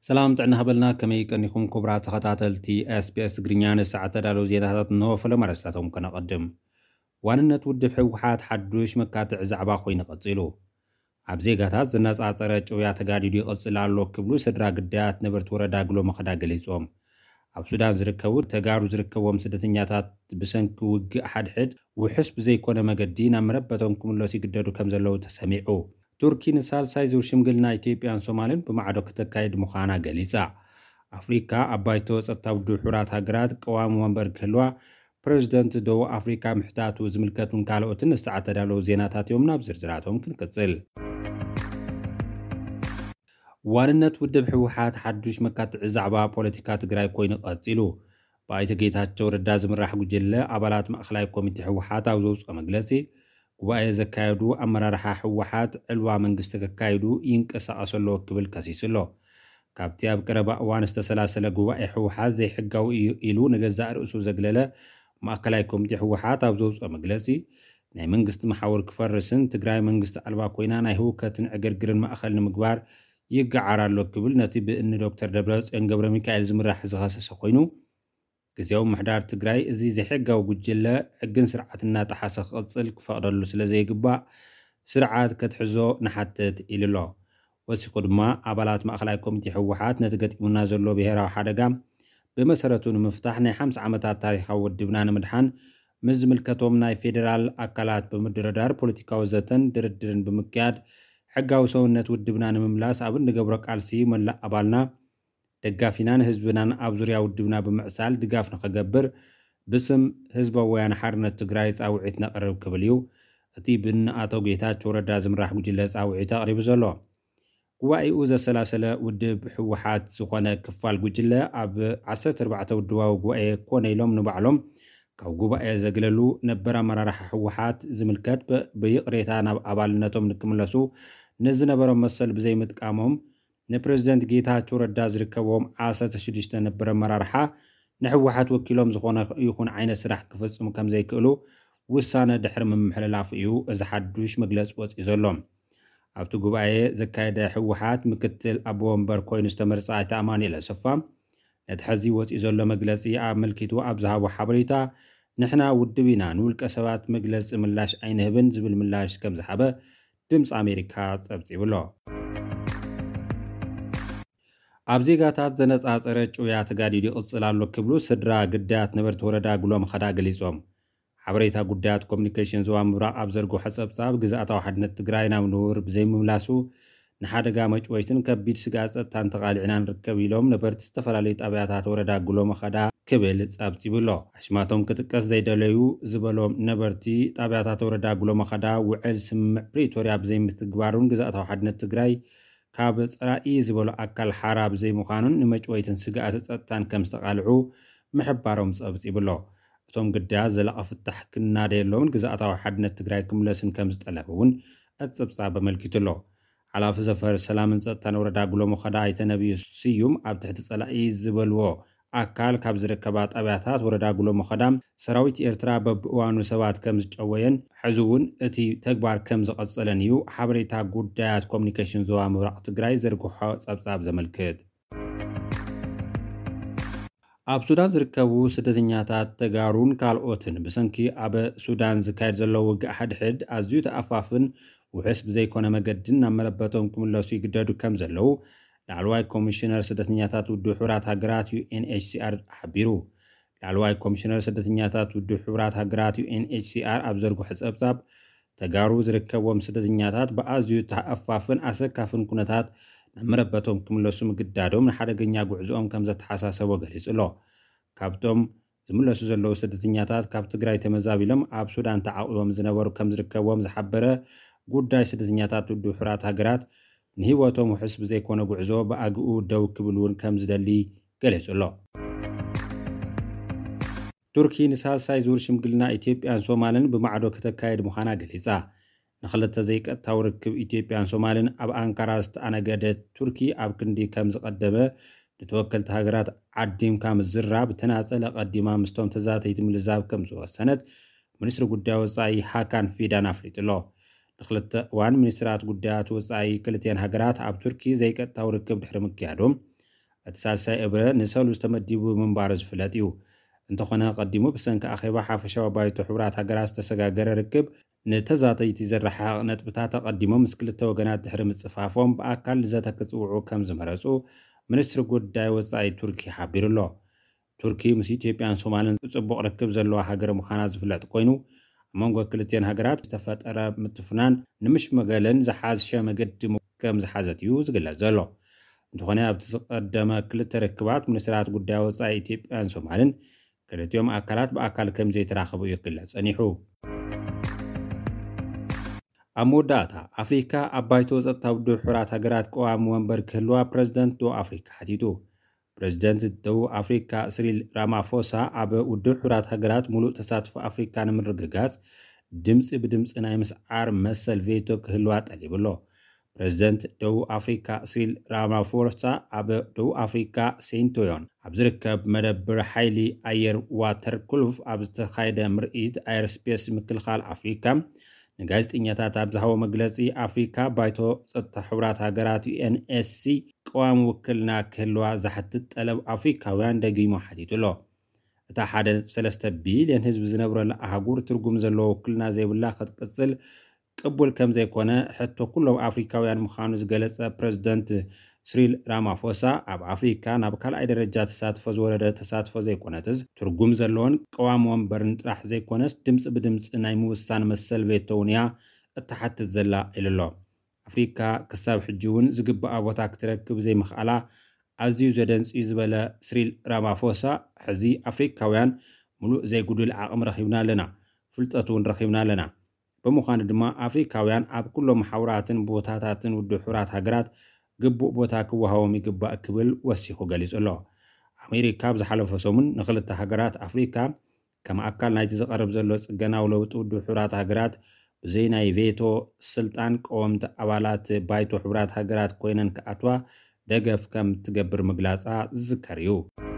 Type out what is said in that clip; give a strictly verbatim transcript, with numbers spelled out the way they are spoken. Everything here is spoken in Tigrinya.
سلام تعنا هبلنا كمي كنكم كبرى تخطاتلتي اس بي اس غرينيان ساعه تدالو زيادات نو فلم رستاتهم كنقدم وانነት ውድብ ሕወሓት ሓዱሽ መካትዕ ዛዕባ ኮይኑ ቀፂሉ ኣብ ዜጋታት ዝነጻጸረ ጭውያ ተጋዲዱ ይቀጽል ኣሎ ክብሉ ስድራ ግዳያት ነበርት ወረዳ ግሎ መኸዳ ገሊጾም ኣብ ሱዳን ዝርከቡ ተጋሩ ዝርከቦም ስደተኛታት ብሰንኪ ውግእ ሓድሕድ ውሕስ ብዘይኮነ መገዲ ናብ መረበቶም ክምለሱ ይግደዱ ከም ዘለው ተሰሚዑ ቱርኪ ንሳልሳይ ዙር ሽምግልና ኢትዮጵያን ሶማልን ብማዕዶ ከተካይድ ምዃና ገሊጻ ኣፍሪካ ኣባይቶ ጸጥታው ድሑራት ሃገራት ቀዋሚ ወንበር ክህልዋ ፕሬዝዳንት ዶ አፍሪካ ምሕታቱ ዝምልከቱን ካልኦትን ሰዓት ተዳለው ዜናታት ዮም ናብ ዝርዝራቶም ክንቀጽል ዋንነት ውድብ ሕወሓት ሓዱሽ መካትዕ ዛዕባ ፖለቲካ ትግራይ ኮይኑ ቀጺሉ ባይተ ጌታቸው ረዳ ዝምራሕ ጉጅለ አባላት ማእኸላይ ኮሚቴ ሕወሓት ኣብ ዘውጽኦ መግለጺ ጉባኤ ዘካየዱ ኣመራርሓ ሕወሓት ዕልዋ መንግስቲ ከካይዱ ይንቀሳቐሰሎ ክብል ከሲስሎ ካብቲ ኣብ ቀረባ እዋን ዝተሰላሰለ ጉባኤ ሕወሓት ዘይሕጋዊ ኢሉ ንገዛእ ርእሱ ዘግለለ ማእከላይ ኮሚቴ ሕወሓት ኣብ ዘውጽኦ መግለጺ ናይ መንግስቲ መሓወር ክፈርስን ትግራይ መንግስቲ ኣልባ ኮይና ናይ ህውከትን ዕግርግርን ማእከል ንምግባር ይገዓራሎ ክብል ነቲ ብእኒ ዶክተር ደብረጽዮን ገብረ ሚካኤል ዝምራሕ ዝኸሰሰ ኮይኑ ግዜያዊ ምሕዳር ትግራይ እዚ ዘይሕጋዊ ጉጅለ ሕግን ስርዓትና ተሓሰ ክቅጽል ክፈቅደሉ ስለ ዘይግባእ ስርዓት ከትሕዞ ንሓትት ኢልሎ ወሲኹ ድማ ኣባላት ማእከላይ ኮሚቴ ሕወሓት ነቲ ገጢሙና ዘሎ ብሄራዊ ሓደጋ بمسارة مفتاح ናይ خمس ዓመታት ታሪኻዊ ውድብና ንምድሓን ምስ ዝምልከቶም ናይ ፌደራል ኣካላት በመደረዳር ፖለቲካዊ ዘተን ድርድርን ብምክያድ ሕጋዊ ሰውነት ውድብና ንምምላስ ኣብ ንገብሮ ቃልሲ መላእ ኣባልና ደጋፊናን ህዝብናን ኣብ ዙርያ ውድብና ብምዕሳል ድጋፍ ንኸገብር ብስም ህዝባዊ ወያነ ሓርነት ትግራይ ጻውዒት ነቕርብ ክብል እዩ እቲ ብን ኣቶ ጌታቸው ረዳ ዝምራሕ ጉጅለ ጻውዒት ኣቕሪቡ ዘሎ ጉባኤኡ ዘሰላሰለ ውድብ ሕወሓት ዝኾነ ክፋል ጉጅለ ኣብ ዓሰርተ ኣርባዕተ ውድባዊ ጉባኤ ኮነ ኢሎም ንባዕሎም ካብ ጉባኤ ዘግለሉ ነበር ኣመራርሓ ሕወሓት ዝምልከት ብይቕሬታ ናብ ኣባልነቶም ንክምለሱ ንዝነበሮም መሰል ብዘይምጥቃሞም ንፕሬዝደንት ጌታቸው ረዳ ዝርከቦም ዓሰርተ ሽዱሽተ ነበር ኣመራርሓ ንሕወሓት ወኪሎም ዝኾነ ይኹን ዓይነት ስራሕ ክፈጽሙ ከም ዘይክእሉ ውሳነ ድሕሪ ምምሕልላፍ እዩ እዚ ሓዱሽ መግለፂ ወፂኡ ዘሎ ኣብቲ ጉባኤ ዘካየደ ሕወሓት ምክትል ኣቦ ወንበር ኮይኑ ዝተመርጸ ኣይተ ኣማኑኤል ኣሰፋ ነቲ ሕዚ ወፂኡ ዘሎ መግለፂ ኣብ መልኪቱ ኣብ ዝሃቦ ሓበሬታ ንሕና ውድብ ኢና ንውልቀ ሰባት መግለፂ ምላሽ ኣይንህብን ዝብል ምላሽ ከም ዝሃበ ድምፂ ኣሜሪካ ጸብጺብሎ ኣብ ዜጋታት ዘነጻጸረ ጭውያ ተጋዲዱ ይቕጽል ኣሎ ክብሉ ስድራ ግዳያት ነበርቲ ወረዳ ግሎ መኸዳ ገሊጾም ሓበሬታ ጉዳያት ኮሙኒኬሽን ዞባ ምብራቕ ኣብ ዘርጎ ሓጸብጻብ ግዛኣታዊ ሓድነት ትግራይ ናብ ንውር ብዘይምምላሱ ንሓደጋ መጭወይትን ከቢድ ስጋት ጸጥታን ተቓሊዕና ንርከብ ኢሎም ነበርቲ ዝተፈላለዩ ጣብያታት ወረዳ ግሎ መኸዳ ክብል ጸብጺብሎ ኣሽማቶም ክጥቀስ ዘይደለዩ ዝበሎም ነበርቲ ጣብያታት ወረዳ ግሎ መኸዳ ውዕል ስምምዕ ፕሪቶርያ ብዘይምትግባሩን ግዛኣታዊ ሓድነት ትግራይ ካብ ጽራኢ ዝበሎ ኣካል ሓራ ብዘይምዃኑን ንመጭወይትን ስጋት ጸጥታን ከም ዝተቓልዑ ምሕባሮም ጸብጺብሎ እቶም ግዳያት ዘለቐ ፍታሕ ክናደየሎምን ግዛኣታዊ ሓድነት ትግራይ ክምለስን ከም ዝጠለቡን ኣጸብጻብ ኣመልኪቱሎ ሓላፊ ዘፈር ሰላምን ጸጥታን ወረዳ ግሎ መኸዳ ኣይተነብዩ ስዩም ኣብ ትሕቲ ጸላኢ ዝበልዎ ኣካል ካብ ዝርከባ ጣብያታት ወረዳ ግሎ መኸዳ ሰራዊት ኤርትራ በብእዋኑ ሰባት ከም ዝጨወየን ሕዚ እውን እቲ ተግባር ከም ዝቐጸለን እዩ ሓበሬታ ጉዳያት ኮሙኒኬሽን ዞባ ምብራቕ ትግራይ ዘርግሖ ጸብጻብ ዘመልክት ኣብ ሱዳን ዝርከቡ ስደተኛታት ተጋሩን ካልኦትን ብሰንኪ ኣብ ሱዳን ዝካየድ ዘሎ ውግእ ሓድሕድ ኣዝዩ ተኣፋፍን ውሕስ ብዘይኮነ መገድን ናብ መረበቶም ክምለሱ ይግደዱ ከም ዘለው ላዕለዋይ ኮሚሽነር ስደተኛታት ውድብ ሕቡራት ሃገራት ዩኤንኤችሲአር ሓቢሩ ላዕለዋይ ኮሚሽነር ስደተኛታት ውድብ ሕቡራት ሃገራት ዩኤንኤችሲአር ኣብ ዘርግሖ ጸብጻብ ተጋሩ ዝርከቦም ስደተኛታት ብኣዝዩ ተኣፋፍን ኣሰካፍን ኩነታት ናብ መረበቶም ክምለሱ ምግዳዶም ንሓደገኛ ጉዕዞኦም ከም ዘተሓሳሰቦ ገሊጹሎ ካብቶም ዝምለሱ ዘለው ስደተኛታት ካብ ትግራይ ተመዛቢሎም ኣብ ሱዳን ተዓቂቦም ዝነበሩ ከም ዝርከቦም ዝሓበረ ጉዳይ ስደተኛታት ውድብ ሕቡራት ሃገራት ንህይወቶም ውሕስ ብዘይኮነ ጉዕዞ ብኣግኡ ደው ክብሉን ከም ዝደሊ ገሊጹሎ ቱርኪ ንሳልሳይ ዙር ሽምግልና ኢትዮጵያን ሶማልን ብማዕዶ ከተካየድ ምዃና ገሊጻ ንኽልተ ዘይቀጥታዊ ርክብ ኢትዮጵያን ሶማልን ኣብ ኣንካራ ዝተኣነገደት ቱርኪ ኣብ ክንዲ ከም ዝቐደመ ንተወከልቲ ሃገራት ዓዲምካ ምዝራብ ተናጸለ ቀዲማ ምስቶም ተዛተይቲ ምልዛብ ከም ዝወሰነት ሚኒስትሪ ጉዳይ ወጻኢ ሃካን ፊዳን ኣፍሊጡሎ ንኽልተ እዋን ሚኒስትራት ጉዳያት ወጻኢ ክልቴን ሃገራት ኣብ ቱርኪ ዘይቀጥታዊ ርክብ ድሕሪ ምክያዶም እትሳልሳይ እብረ ንሰሉስ ተመዲቡ ምንባር ዝፍለጥ እዩ እንተኾነ ቀዲሙ ብሰንኪ ኣኼባ ሓፈሻዊ ባይቶ ሕቡራት ሃገራት ዝተሰጋገረ ርክብ ነተዛተይቲ ዘረሓቕ ነጥብታት ተቐዲሞም ምስ ክልተ ወገናት ድሕሪ ምጽፋፎም ብኣካል ዘተ ክጽውዑ ከም ዝመረጹ ሚኒስትሪ ጉዳይ ወጻኢ ቱርኪ ሓቢሩ ኣሎ ቱርኪ ምስ ኢትዮጵያን ሶማልን ጽቡቕ ርክብ ዘለዋ ሃገር ምዃና ዝፍለጥ ኮይኑ መንጎ ክልተን ሃገራት ዝተፈጠረ ምትፍናን ንምሽመገለን ዝሓዝሸ መገዲ ከም ዝሓዘት እዩ ዝግለጽ ዘሎ እንተኾነ ኣብቲ ዝቐደመ ክልተ ርክባት ሚኒስትራት ጉዳይ ወጻኢ ኢትዮጵያን ሶማልን ክልቲኦም ኣካላት ብኣካል ከም ዘይተራኸቡ ይግለጽ ጸኒሑ ኣብ መወዳእታ ኣፍሪካ ኣብ ባይቶ ጸጥታዊ ውድብ ሕቡራት ሃገራት ቀዋሚ ወንበር ክህልዋ ፕረዚደንት ደቡብ ኣፍሪካ ሓቲቱ ፕረዚደንት ደቡብ ኣፍሪካ ሲሪል ራማፎሳ ኣብ ውድብ ሕቡራት ሃገራት ሙሉእ ተሳትፎ ኣፍሪካ ንምርግጋጽ ድምፂ ብድምፂ ናይ ምስዓር መሰል ቬቶ ክህልዋ ጠሊቡሎ ፕረዚደንት ደቡብ ኣፍሪካ ሲሪል ራማፎሳ ኣብ ደቡብ ኣፍሪካ ሴንቶዮን ኣብ ዝርከብ መደብር ሓይሊ ኣየር ዋተር ኩሉፍ ኣብ ዝተኻየደ ምርኢት ኣይርስፔስ ምክልኻል ኣፍሪካ ንጋዜጠኛታት ኣብ ዝሃቦ መግለጺ ኣፍሪካ ባይቶ ጸጥታ ሕቡራት ሃገራት ዩኤንኤስሲ ቀዋሚ ውክልና ክህልዋ ዝሓትት ጠለብ ኣፍሪካውያን ደጊሞ ሓቲቱሎ እታ ሓደ ነጥቢ ሰለስተ ቢልዮን ህዝቢ ዝነብረሉ ኣህጉር ትርጉም ዘለዎ ውክልና ዘይብላ ክትቅጽል ቅቡል ከም ዘይኮነ ሕቶ ኩሎም ኣፍሪካውያን ምዃኑ ዝገለጸ ፕረዚደንት ሲሪል ራማፎሳ ኣብ ኣፍሪካ ናብ ካልኣይ ደረጃ ተሳትፎ ዝወረደ ተሳትፎ ዘይኮነትስ ትርጉም ዘለዎን ቀዋሚ ወንበርን ጥራሕ ዘይኮነስ ድምፂ ብድምፂ ናይ ምውሳን መሰል ቬቶ እውን እያ እተሓትት ዘላ ኢሉሎ ኣፍሪካ ክሳብ ሕጂ እውን ዝግባኣ ቦታ ክትረክብ ዘይምኽኣላ ኣዝዩ ዘደንፅዩ ዝበለ ሲሪል ራማፎሳ ሕዚ ኣፍሪካውያን ሙሉእ ዘይጉድል ዓቕሚ ረኺብና ኣለና ፍልጠት እውን ረኺብና ኣለና ብምዃኑ ድማ ኣፍሪካውያን ኣብ ኩሎም ማሕበራትን ቦታታትን ውድብ ሕቡራት ሃገራት ግቡእ ቦታ ክወሃቦም ይግባእ ክብል ወሲኹ ገሊጹ ኣሎ ኣሜሪካ ብዝሓለፈ ሰሙን ንኽልተ ሃገራት ኣፍሪካ ከም ኣካል ናይቲ ዝቐርብ ዘሎ ጽገናዊ ለውጢ ውድብ ሕቡራት ሃገራት ብዘይ ናይ ቬቶ ስልጣን ቀወምቲ ኣባላት ባይቶ ሕቡራት ሃገራት ኮይነን ክኣትዋ ደገፍ ከም ትገብር ምግላጻ ዝዝከር እዩ